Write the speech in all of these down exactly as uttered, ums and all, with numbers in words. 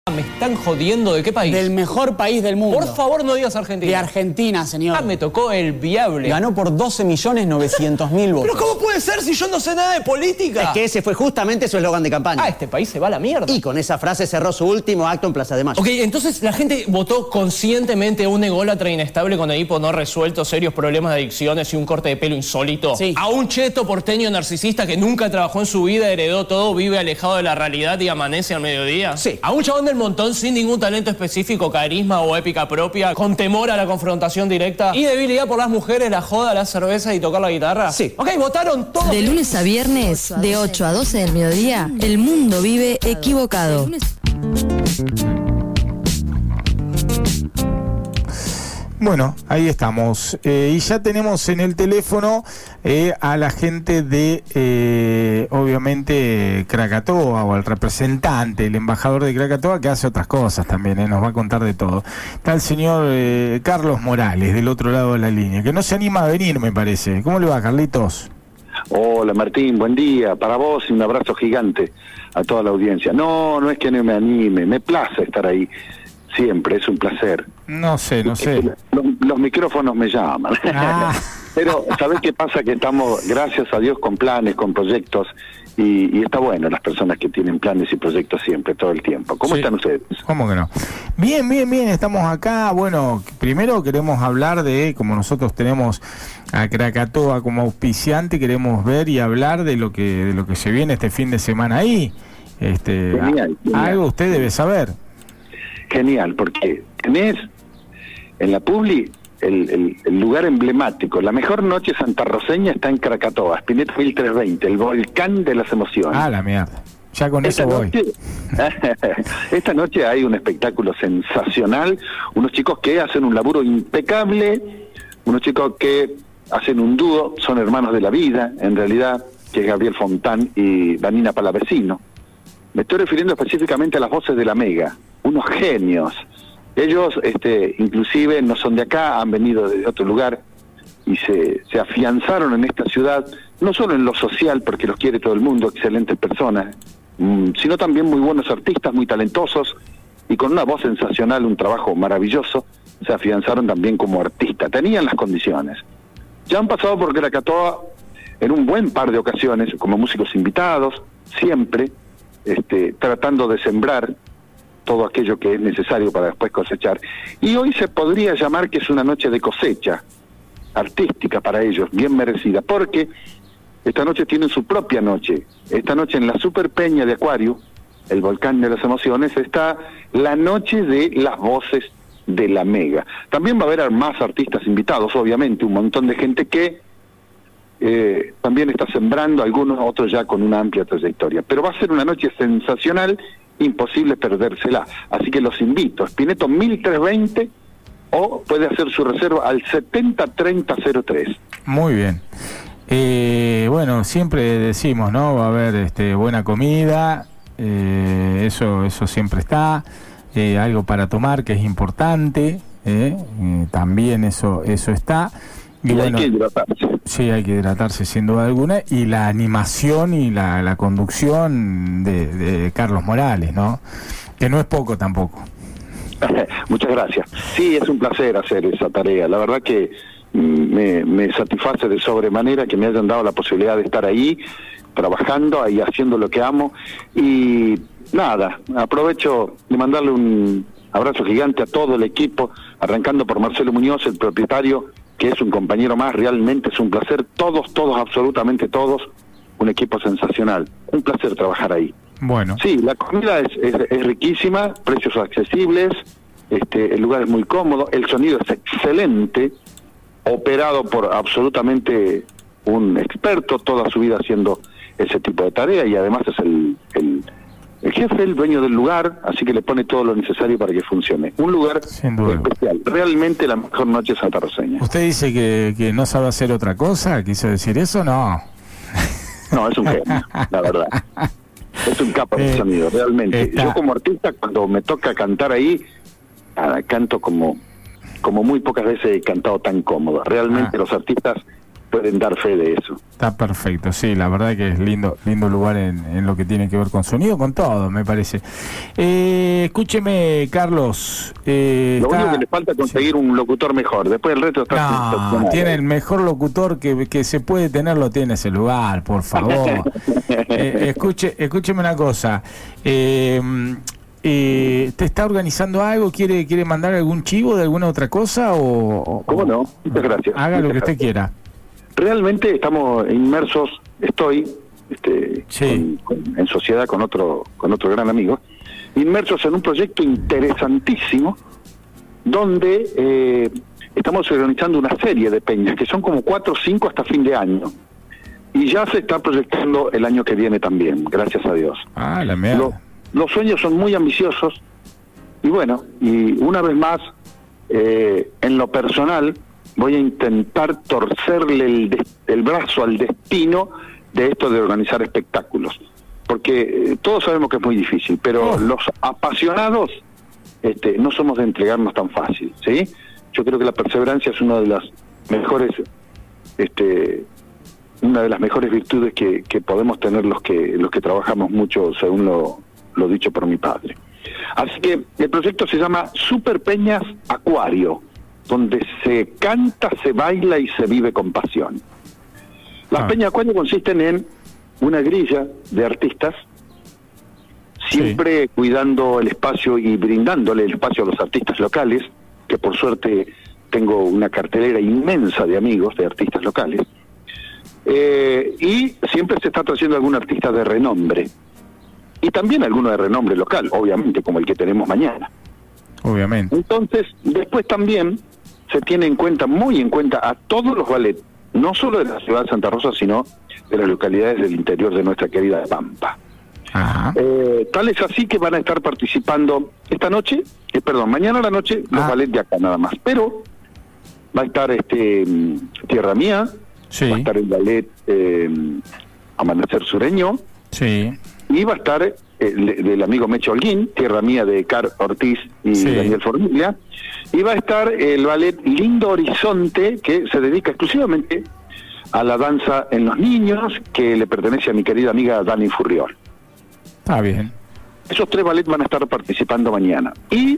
Me están jodiendo. ¿De qué país? Del mejor país del mundo. Por favor, no digas Argentina. De Argentina, señor. Ah, me tocó el viable. Ganó por doce millones novecientos mil votos. ¿Pero cómo puede ser si yo no sé nada de política? Es que ese fue justamente su eslogan de campaña. Ah, este país se va a la mierda. Y con esa frase cerró su último acto en Plaza de Mayo. Ok, entonces la gente votó conscientemente a un ególatra inestable con Edipo no resuelto, serios problemas de adicciones y un corte de pelo insólito. Sí. A un cheto porteño narcisista que nunca trabajó en su vida, heredó todo, vive alejado de la realidad y amanece al mediodía. Sí. A un chabón del montón sin ningún talento específico, carisma o épica propia, con temor a la confrontación directa y debilidad por las mujeres, la joda, la cerveza y tocar la guitarra. Sí. Ok, votaron todos. De lunes a viernes, de ocho a doce del mediodía, el mundo vive equivocado. Bueno, ahí estamos. Eh, y ya tenemos en el teléfono eh, a la gente de, eh, obviamente, Krakatoa, o al representante, el embajador de Krakatoa, que hace otras cosas también, eh, nos va a contar de todo. Está el señor eh, Carlos Morales, del otro lado de la línea, que no se anima a venir, me parece. ¿Cómo le va, Carlitos? Hola Martín, buen día, para vos y un abrazo gigante a toda la audiencia. No, no es que no me anime, me place estar ahí. Siempre, es un placer. No sé, no sé. Los, los micrófonos me llaman. Ah. Pero, ¿sabés qué pasa? Que estamos, gracias a Dios, con planes, con proyectos, y, y está bueno las personas que tienen planes y proyectos siempre, todo el tiempo. ¿Cómo Sí. están ustedes? ¿Cómo que no? Bien, bien, bien, estamos acá. Bueno, primero queremos hablar de, como nosotros tenemos a Krakatoa como auspiciante, queremos ver y hablar de lo que de lo que se viene este fin de semana ahí. Este, Genial, a- genial. algo usted debe saber. Genial, porque tenés en la Publi el, el, el lugar emblemático. La mejor noche santarroceña está en Krakatoa, Spinetta mil trescientos veinte, el volcán de las emociones. Ah, la mierda. Ya con Esta eso voy. noche, esta noche hay un espectáculo sensacional, unos chicos que hacen un laburo impecable, unos chicos que hacen un dúo, son hermanos de la vida, en realidad, que es Gabriel Fontán y Vanina Palavecino. Me estoy refiriendo específicamente a las voces de la Mega, unos genios. Ellos, este, inclusive, no son de acá, han venido de otro lugar y se, se afianzaron en esta ciudad, no solo en lo social, porque los quiere todo el mundo, excelentes personas, mm, sino también muy buenos artistas, muy talentosos, y con una voz sensacional, un trabajo maravilloso, se afianzaron también como artistas, tenían las condiciones. Ya han pasado por Krakatoa en un buen par de ocasiones, como músicos invitados, siempre, este, tratando de sembrar todo aquello que es necesario para después cosechar. Y hoy se podría llamar que es una noche de cosecha artística para ellos, bien merecida, porque esta noche tienen su propia noche. Esta noche en la Super Peña de Acuario, el volcán de las emociones, está la noche de las voces de la Mega. También va a haber más artistas invitados, obviamente, un montón de gente que eh, también está sembrando, algunos otros ya con una amplia trayectoria. Pero va a ser una noche sensacional, imposible perdérsela. Así que los invito, Spinetta mil trescientos veinte, o puede hacer su reserva al setenta treinta cero tres. Muy bien. Eh, bueno, siempre decimos, ¿no? Va a haber este, buena comida, eh, eso, eso siempre está. Eh, algo para tomar, que es importante, eh, eh, también eso, eso está. Y, Y bueno, hay que hidratarse. sí, hay que hidratarse sin duda alguna, y la animación y la, la conducción de, de Carlos Morales, ¿no? Que no es poco tampoco. Muchas gracias. Sí, es un placer hacer esa tarea. La verdad que mm, me, me satisface de sobremanera que me hayan dado la posibilidad de estar ahí, trabajando, ahí haciendo lo que amo. Y nada, aprovecho de mandarle un abrazo gigante a todo el equipo, arrancando por Marcelo Muñoz, el propietario, que es un compañero más. Realmente es un placer. Todos, todos, absolutamente todos, un equipo sensacional. Un placer trabajar ahí. Bueno, Sí, la comida es, es, es riquísima, precios accesibles, este, el lugar es muy cómodo, el sonido es excelente, operado por absolutamente un experto, toda su vida haciendo ese tipo de tarea, y además es el, el, el jefe, el dueño del lugar, así que le pone todo lo necesario para que funcione. Un lugar Sin duda. especial, realmente la mejor noche santarroceña. ¿usted dice que, que no sabe hacer otra cosa? ¿Quiso decir eso? No. No, es un genio, la verdad. Es un capo de Eh, sonido, realmente. está- Yo como artista, cuando me toca cantar ahí, ah, canto como como muy pocas veces he cantado tan cómodo. Realmente Ah. los artistas pueden dar fe de eso. Está perfecto, sí, la verdad que es lindo lindo lugar en, en lo que tiene que ver con sonido, con todo, me parece. Eh, escúcheme, Carlos. Eh, Lo está... único que le falta es conseguir sí. un locutor mejor, después el resto está... No, tiene el mejor locutor que, que se puede tener, lo tiene ese lugar, por favor. eh, escuche, escúcheme una cosa. Eh, eh, ¿Te está organizando algo? ¿Quiere quiere mandar algún chivo de alguna otra cosa? O, ¿Cómo no? Muchas gracias. Haga Muchas lo que gracias. usted quiera. Realmente estamos inmersos, estoy este, sí. con, con, en sociedad con otro con otro gran amigo, inmersos en un proyecto interesantísimo donde eh, estamos organizando una serie de peñas, que son como cuatro o cinco hasta fin de año. Y ya se está proyectando el año que viene también, gracias a Dios. Ah, la mierda. Lo, los sueños son muy ambiciosos y bueno, y una vez más, eh, en lo personal, voy a intentar torcerle el, de, el brazo al destino de esto de organizar espectáculos. Porque eh, todos sabemos que es muy difícil, pero oh. los apasionados este, no somos de entregarnos tan fácil, ¿sí? Yo creo que la perseverancia es una de las mejores, este, una de las mejores virtudes que, que podemos tener los que los que trabajamos mucho, según lo, lo dicho por mi padre. Así que el proyecto se llama Super Peñas Acuario, donde se canta, se baila y se vive con pasión. Las ah. Peñas Acuario consisten en una grilla de artistas, siempre sí. cuidando el espacio y brindándole el espacio a los artistas locales, que por suerte tengo una cartelera inmensa de amigos, de artistas locales, eh, y siempre se está trayendo algún artista de renombre, y también alguno de renombre local, obviamente, como el que tenemos mañana. Obviamente. Entonces, después también se tiene en cuenta, muy en cuenta, a todos los ballets, no solo de la ciudad de Santa Rosa, sino de las localidades del interior de nuestra querida Pampa. Ajá. Eh, tal es así que van a estar participando esta noche, eh, perdón, mañana a la noche, los ah. ballets de acá nada más, pero va a estar este Tierra Mía, sí. va a estar el ballet eh, Amanecer Sureño, sí. y va a estar eh, del amigo Mecho Holguín, Tierra Mía de Car Ortiz y sí. Daniel Formiglia, y va a estar el ballet Lindo Horizonte, que se dedica exclusivamente a la danza en los niños, que le pertenece a mi querida amiga Dani Furriol. Está bien. Esos tres ballets van a estar participando mañana. Y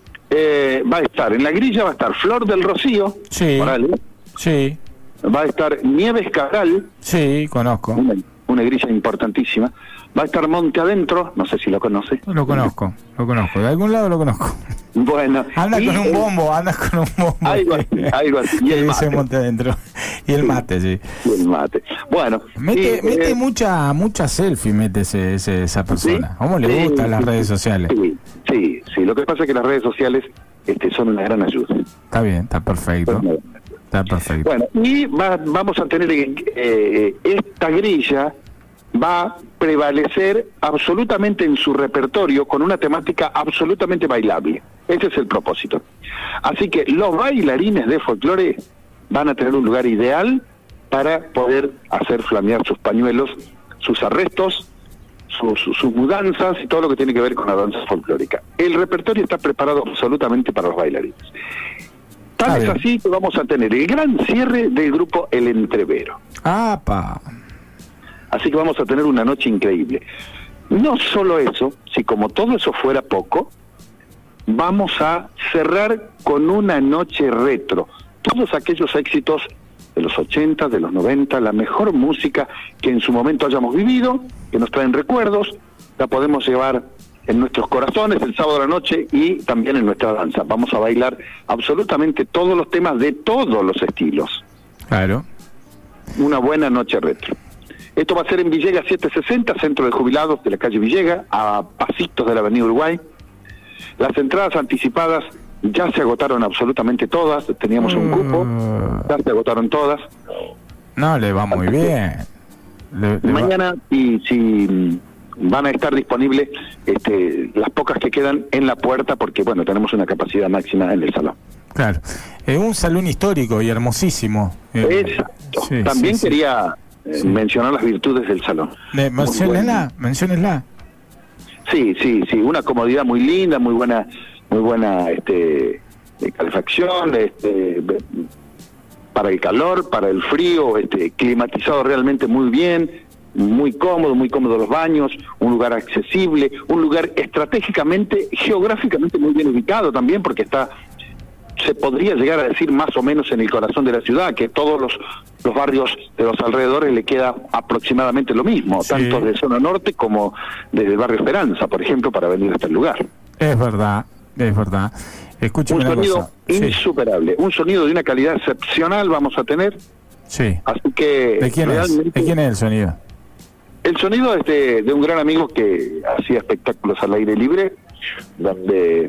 eh, va a estar, en la grilla va a estar Flor del Rocío, sí. Morales, sí. va a estar Nieves Cabral, sí, conozco. Una, una grilla importantísima. Va a estar Monte Adentro, no sé si lo conoce. Lo conozco, lo conozco. De algún lado lo conozco. Bueno. Anda y, con un bombo, anda con un bombo. Algo así, algo así. Y el mate. Monte Adentro. Y el mate, sí. Y el mate. Bueno. Mete, y, mete eh, mucha, mucha selfie, mete ese, ese, esa persona. ¿Sí? ¿Cómo le Sí, gustan las sí, redes sociales? Sí, sí, sí. Lo que pasa es que las redes sociales este, son una gran ayuda. Está bien, está perfecto. Está perfecto. Bueno, y va, vamos a tener eh, esta grilla va a prevalecer absolutamente en su repertorio con una temática absolutamente bailable. Ese es el propósito. Así que los bailarines de folclore van a tener un lugar ideal para poder hacer flamear sus pañuelos, sus arrestos, sus, sus mudanzas y todo lo que tiene que ver con la danza folclórica. El repertorio está preparado absolutamente para los bailarines. Tal es así que vamos a tener el gran cierre del grupo El Entrevero. ¡Apa! Así que vamos a tener una noche increíble. No solo eso, si como todo eso fuera poco, vamos a cerrar con una noche retro. Todos aquellos éxitos de los ochenta, de los noventa, la mejor música que en su momento hayamos vivido, que nos traen recuerdos, la podemos llevar en nuestros corazones el sábado a la noche y también en nuestra danza. Vamos a bailar absolutamente todos los temas de todos los estilos. Claro. Una buena noche retro. Esto va a ser en Villegas setecientos sesenta, Centro de Jubilados de la calle Villegas, a pasitos de la Avenida Uruguay. Las entradas anticipadas ya se agotaron absolutamente todas, teníamos un cupo, ya se agotaron todas. No, le va muy bien. Le, le Mañana, va... y si van a estar disponibles este, las pocas que quedan en la puerta, porque bueno, tenemos una capacidad máxima en el salón. Claro, es un salón histórico y hermosísimo. Exacto. Sí, También sí, quería... Eh, sí. mencionar las virtudes del salón. Menciónenla, menciónenla. Sí, sí, sí, una comodidad muy linda, muy buena, muy buena este, calefacción, este, para el calor, para el frío, este, climatizado realmente muy bien, muy cómodo, muy cómodo los baños, un lugar accesible, un lugar estratégicamente, geográficamente muy bien ubicado también, porque está, se podría llegar a decir más o menos en el corazón de la ciudad, que todos los, los barrios de los alrededores le queda aproximadamente lo mismo, sí. tanto de zona norte como desde el barrio Esperanza, por ejemplo, para venir hasta el lugar. Es verdad, es verdad. Escúcheme Un una sonido cosa. Sí. insuperable, un sonido de una calidad excepcional vamos a tener, Sí. así que ¿De quién es? realmente ¿De quién es el sonido? el sonido es de, de un gran amigo que hacía espectáculos al aire libre, donde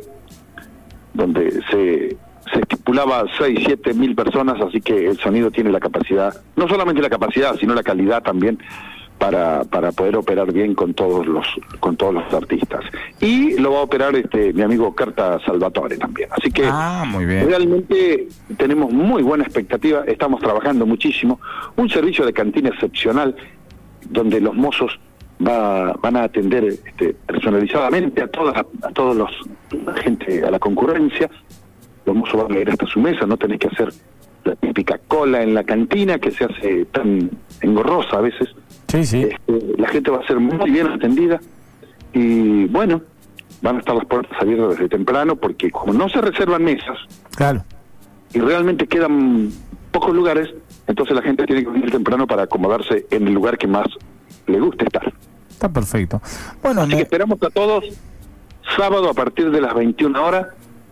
donde se, se estipulaba seis, siete mil personas, así que el sonido tiene la capacidad, no solamente la capacidad, sino la calidad también para para poder operar bien con todos los con todos los artistas. Y lo va a operar este mi amigo Carta Salvatore también. Así que Ah, muy bien. realmente tenemos muy buena expectativa, estamos trabajando muchísimo, un servicio de cantina excepcional donde los mozos va, van a atender este, personalizadamente a todas a todos los la gente, a la concurrencia. Los mozos van a ir hasta su mesa, no tenés que hacer la típica cola en la cantina que se hace tan engorrosa a veces. Sí, sí. Este, la gente va a ser muy bien atendida y bueno, van a estar las puertas abiertas desde temprano porque como no se reservan mesas Claro. y realmente quedan pocos lugares, entonces la gente tiene que venir temprano para acomodarse en el lugar que más le guste estar. Está perfecto. Bueno, Así me- que esperamos a todos sábado a partir de las veintiuna horas,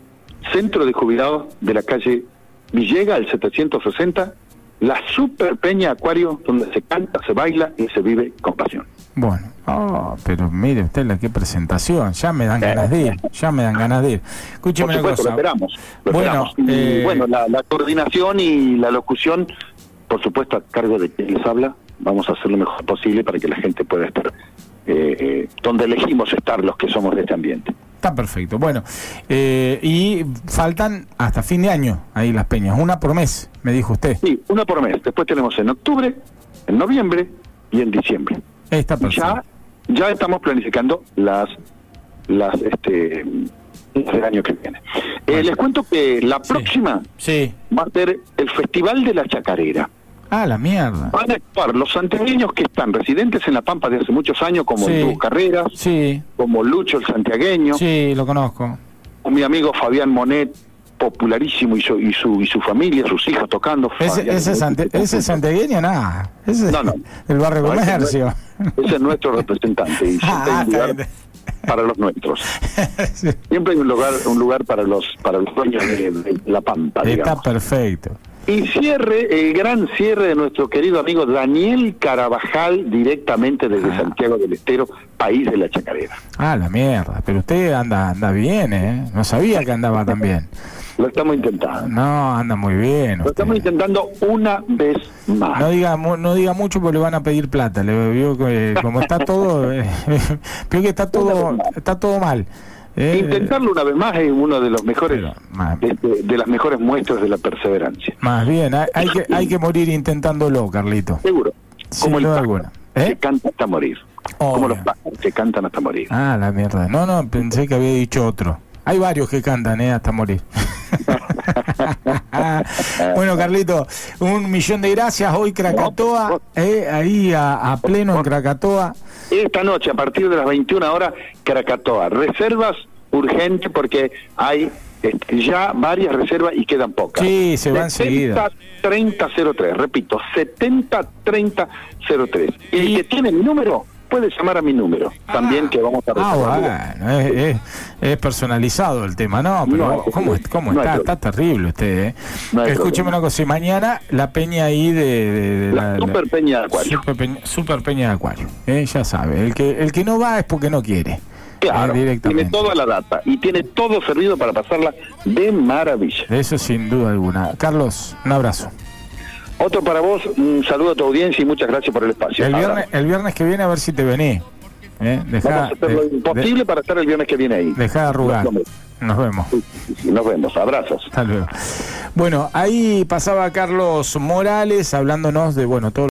Centro de Jubilados de la calle Villega, el setecientos sesenta, la Super Peña Acuario, donde se canta, se baila y se vive con pasión. Bueno, oh, pero mire usted la qué presentación, ya me dan ganas de ir, ya me dan ganas de ir. Escúcheme Por una supuesto, lo cosa. esperamos. Lo Bueno, esperamos. Y, eh, bueno, la, la coordinación y la locución, por supuesto, a cargo de quien les habla, vamos a hacer lo mejor posible para que la gente pueda estar eh, eh, donde elegimos estar los que somos de este ambiente. Está perfecto. Bueno, eh, y faltan hasta fin de año ahí las peñas, una por mes, me dijo usted. Sí, una por mes. Después tenemos en octubre, en noviembre y en diciembre. Está perfecto. Ya, ya estamos planificando las las este el año que viene. Eh, les cuento que la próxima Sí. va a ser el Festival de la Chacarera. Ah, la mierda. Van a actuar los santiagueños que están residentes en La Pampa de hace muchos años, como Sí. el Dúo Carreras, Sí, como Lucho el santiagueño, sí, lo conozco. o mi amigo Fabián Monet, popularísimo, y su, y su, y su familia, sus hijos tocando. Ese, Fabián ese, Monet, sante- ese santiagueño, nada. Ese No, no. del barrio No, ese Comercio. Ese es nuestro representante y siempre Ah, hay un está lugar bien. para los nuestros. Sí. Siempre hay un lugar un lugar para los para los dueños de, de La Pampa, Está digamos. perfecto. Y cierre, el gran cierre de nuestro querido amigo Daniel Carabajal, directamente desde Ah. Santiago del Estero, país de la Chacarera. Ah, la mierda. Pero usted anda anda bien, ¿eh? No sabía que andaba tan bien. Lo estamos intentando. No, anda muy bien. Lo usted. estamos intentando una vez más. No diga mu- no diga mucho porque le van a pedir plata. Le vio que como está todo, eh, vio que está todo está todo mal. Eh, Intentarlo una vez más es uno de los mejores Pero, ma- de, de- de las mejores muestras de la perseverancia. Más bien, hay, hay que hay que morir intentándolo, Carlito. Seguro. Sin Como el duda pájaro alguna. ¿Eh? que canta hasta morir. Como Obvio. los pájaros que cantan hasta morir. Ah, la mierda. No, no, pensé que había dicho otro. Hay varios que cantan, ¿eh? Hasta morir. Bueno, Carlito, un millón de gracias. Hoy Krakatoa, eh, ahí a, a pleno en Krakatoa. Esta noche, a partir de las veintiuna horas, Krakatoa. Reservas urgentes porque hay este, ya varias reservas y quedan pocas. Sí, se va enseguida. setenta treinta cero tres, repito, setenta treinta cero tres. Y el Y- que tiene mi número puede llamar a mi número también, que vamos a Ah, reservar. bueno, es, es, es personalizado el tema, ¿no? Pero No, ¿cómo, es- cómo no hay está? problema. Está terrible usted, ¿eh? No hay Escúcheme problema. una cosa, y mañana la peña ahí de... de- de La Super Peña de Acuario. Super peña, Super Peña de Acuario, ¿eh? Ya sabe, el que el que no va es porque no quiere. Claro, eh, directamente. tiene toda la data y tiene todo servido para pasarla de maravilla. Eso sin duda alguna. Carlos, un abrazo. Otro para vos, un saludo a tu audiencia y muchas gracias por el espacio. El Abrazo. viernes, el viernes que viene a ver si te venís. ¿eh? Dejá, Vamos a hacer lo de- imposible de- para estar el viernes que viene ahí. dejá de arrugar. Nos vemos. Nos vemos. Nos vemos, abrazos. Hasta luego. Bueno, ahí pasaba Carlos Morales hablándonos de, bueno, todo